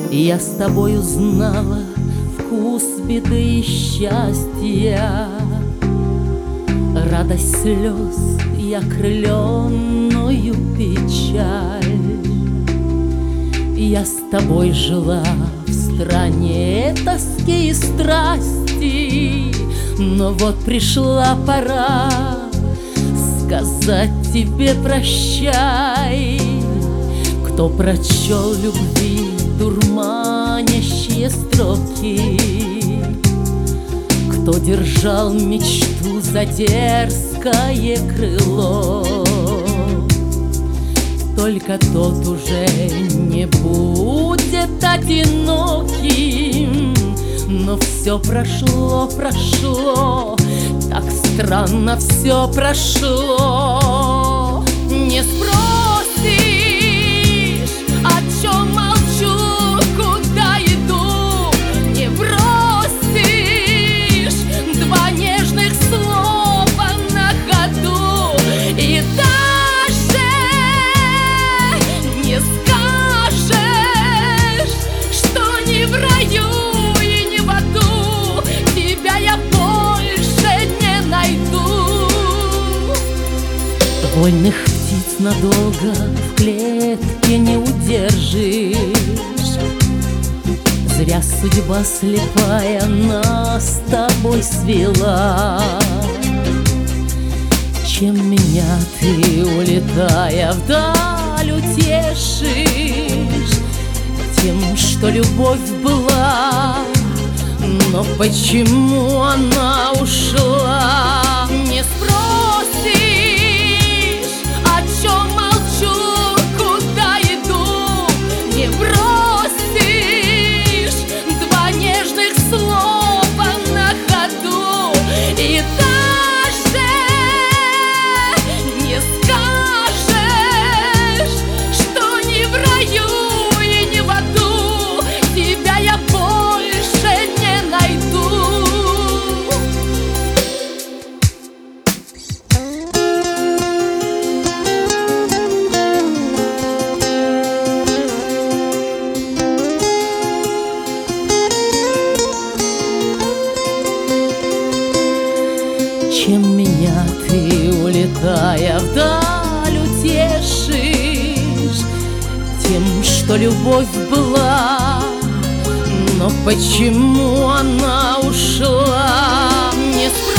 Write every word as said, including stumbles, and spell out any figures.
Я с тобой узнала вкус беды и счастья, радость слез и окрыленную печаль. Я с тобой жила в стране тоски и страсти, но вот пришла пора сказать тебе прощай. Кто прочел любви дурманящие строки, кто держал мечту за дерзкое крыло, только тот уже не будет одиноким. Но все прошло, прошло, так странно все прошло. Не спросишь, о чем молчу, куда иду, не бросишь два нежных слова на ходу, и даже не скажешь, что не в раю и не в аду тебя я больше не найду. Вольных птиц надолго в клетке не удержишь, зря судьба слепая нас с тобой свела. Чем меня ты, улетая вдаль, утешишь? Тем, что любовь была, но почему она ушла? Не спросишь, о чем молчу, куда иду, не бросишь два нежных слова на ходу, и даже не скажешь, что не в раю и не в аду тебя я больше не найду. Чем меня ты, улетая вдаль, утешишь? Тем, что любовь была, но почему она ушла? Не спрашивай.